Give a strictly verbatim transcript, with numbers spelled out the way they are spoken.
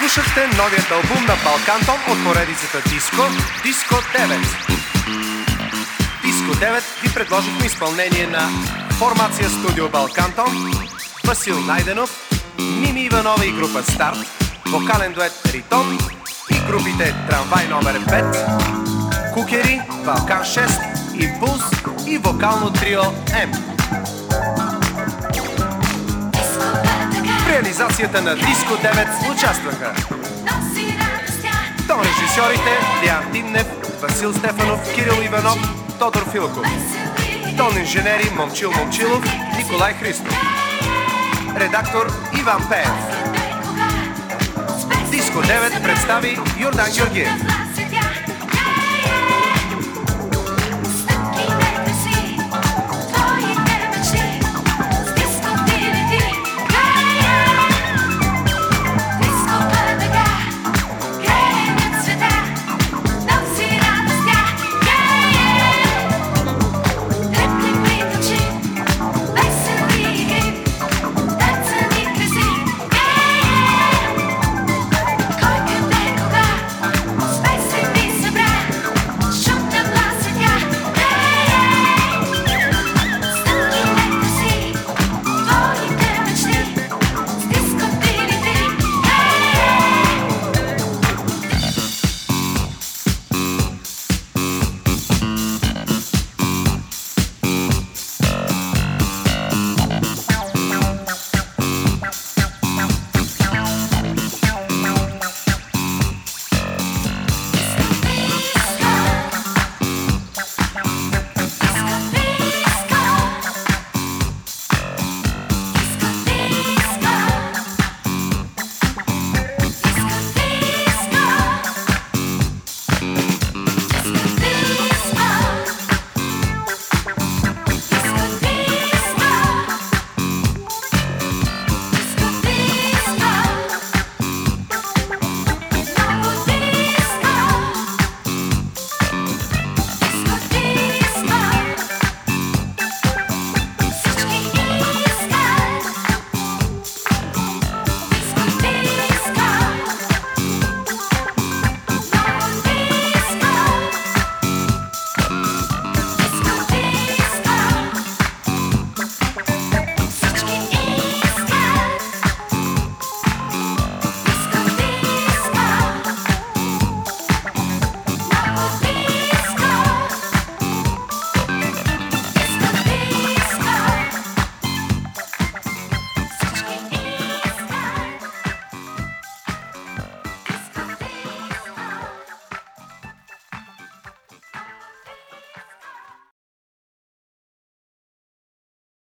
Слушахте новият албум на Балкантон от поредицата Диско, Диско девет. Диско девет ви предложихме изпълнение на формация Студио Балкантон, Васил Найденов, Мими Иванова и група Старт, вокален дует Ритон и групите Трамвай номер пет, Кукери, Балкан шест, Импулс и вокално трио М. В реализацията на Диско девет участваха тон режисьорите Диан Тиннев, Васил Стефанов, Кирил Иванов, Тодор Филков, тон инженери Момчил Момчилов, Николай Христов, редактор Иван Пеев. Диско девет представи Йордан Георгиев.